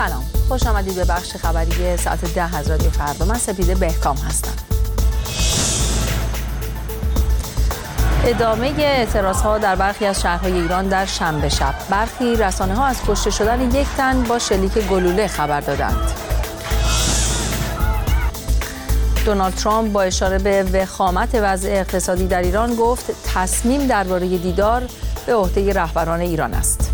سلام، خوش آمدید به بخش خبری ساعت 10 از رادیو فردا. من سپیده بهکام هستم. ادامه اعتراضها در برخی از شهرهای ایران در شنبه شب. برخی رسانه‌ها از کشته شدن یک تن با شلیک گلوله خبر دادند. دونالد ترامپ با اشاره به وخامت وضع اقتصادی در ایران گفت تصمیم درباره دیدار به عهده رهبران ایران است.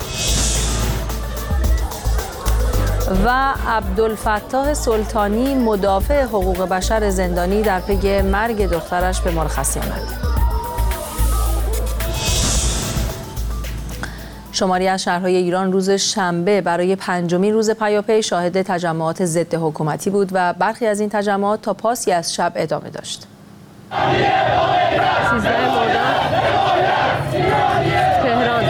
و عبدالفتاح سلطانی مدافع حقوق بشر زندانی در پی مرگ دخترش به مرخصی آمد. شماری از شهرهای ایران روز شنبه برای پنجمین روز پیاپی شاهد تجمعات ضد حکومتی بود و برخی از این تجمعات تا پاسی از شب ادامه داشت. 13 مرداد تهران.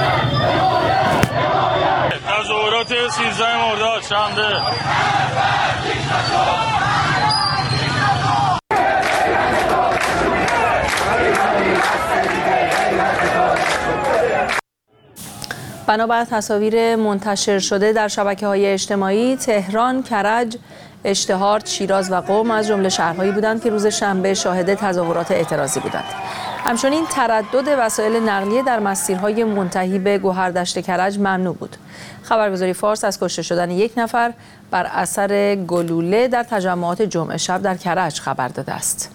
تظاهرات 13 مرداد شنبه. بنابر تصاویر منتشر شده در شبکه‌های اجتماعی، تهران، کرج، اشتهارد، شیراز و قم از جمله شهرهایی بودند که روز شنبه شاهد تظاهرات اعتراضی بودند. همچنین تردد وسایل نقلیه در مسیرهای منتهی به گوهردشت کرج ممنوع بود. خبرگزاری فارس از کشته شدن یک نفر بر اثر گلوله در تجمعات جمعه شب در کرج خبر داده است.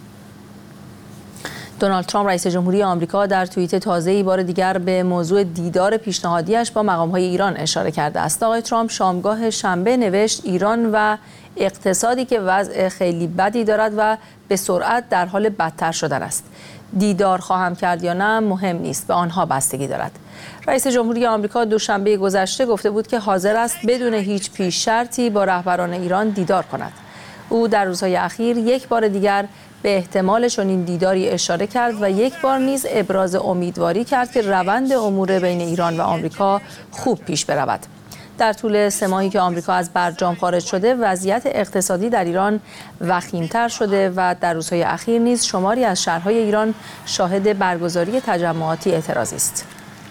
دونالد ترامپ رئیس جمهوری آمریکا در توییت تازه‌ای بار دیگر به موضوع دیدار پیشنهادیش با مقام‌های ایران اشاره کرده است. آقای ترامپ شامگاه شنبه نوشت ایران و اقتصادی که وضع خیلی بدی دارد و به سرعت در حال بدتر شدن است. دیدار خواهم کرد یا نه مهم نیست، به آنها بستگی دارد. رئیس جمهوری آمریکا دوشنبه گذشته گفته بود که حاضر است بدون هیچ پیش شرطی با رهبران ایران دیدار کند. او در روزهای اخیر یک بار دیگر به احتمال چنین دیداری اشاره کرد و یک بار نیز ابراز امیدواری کرد که روند امور بین ایران و آمریکا خوب پیش برود. در طول 3 ماهی که آمریکا از برجام خارج شده، وضعیت اقتصادی در ایران وخیم‌تر شده و در روزهای اخیر نیز شماری از شهرهای ایران شاهد برگزاری تجمعاتی اعتراضی است.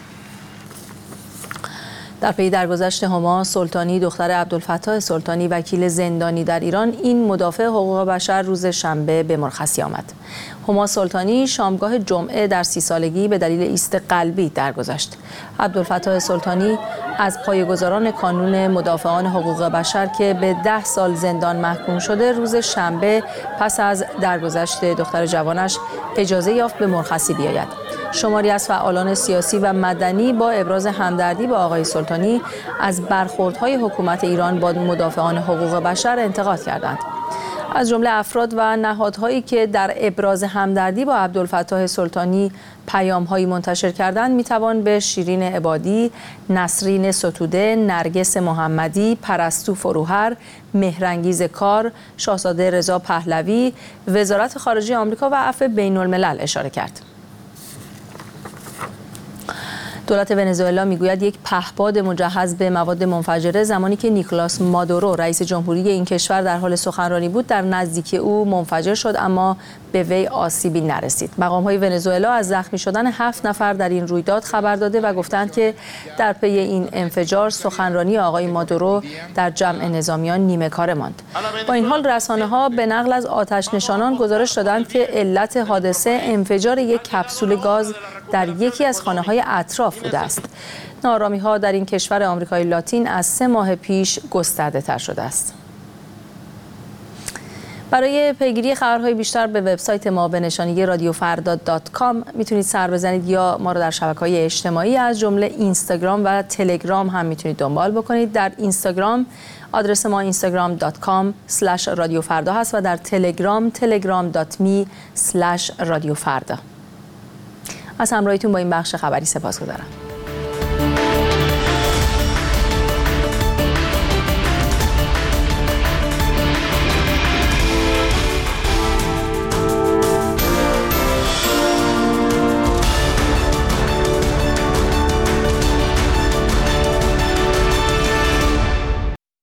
در پی درگذشت هما سلطانی دختر عبدالفتاح سلطانی وکیل زندانی در ایران، این مدافع حقوق بشر روز شنبه به مرخصی آمد. هما سلطانی شامگاه جمعه در 30 سالگی به دلیل ایست قلبی درگذشت. عبدالفتاح سلطانی از پایه‌گذاران کانون مدافعان حقوق بشر که به 10 سال زندان محکوم شده روز شنبه پس از درگذشت دختر جوانش اجازه یافت به مرخصی بیاید. شماری از فعالان سیاسی و مدنی با ابراز همدردی با آقای سلطانی از برخوردهای حکومت ایران با مدافعان حقوق بشر انتقاد کردند. از جمله افراد و نهادهایی که در ابراز همدردی با عبدالفتاح سلطانی پیام‌هایی منتشر کردند میتوان به شیرین عبادی، نسرین ستوده، نرگس محمدی، پرستو فروهر، مهرانگیز کار، شاهزاده رضا پهلوی، وزارت خارجه آمریکا و عفو بین‌الملل اشاره کرد. دولت ونزوئلا میگوید یک پهپاد مجهز به مواد منفجره زمانی که نیکولاس مادورو رئیس جمهوری این کشور در حال سخنرانی بود در نزدیکی او منفجر شد، اما به وی آسیبی نرسید. مقام‌های ونزوئلا از زخمی شدن 7 نفر در این رویداد خبر داده و گفتند که در پی این انفجار سخنرانی آقای مادورو در جمع نظامیان نیمه کاره ماند. با این حال رسانه‌ها به نقل از آتش نشانان گزارش دادند که علت حادثه انفجار یک کپسول گاز در یکی از خانه‌های اطراف بوده است. ناآرامی‌ها در این کشور آمریکای لاتین از 3 ماه پیش گسترده‌تر شده است. برای پیگیری خبرهای بیشتر به وبسایت ما به نشانی radiofrda.com میتونید سر بزنید یا ما رو در شبکه‌های اجتماعی از جمله اینستاگرام و تلگرام هم میتونید دنبال بکنید. در اینستاگرام آدرس ما instagram.com/radiofarda هست و در تلگرام telegram.me/radiofarda. از همراهیتون با این بخش خبری سپاسگزارم.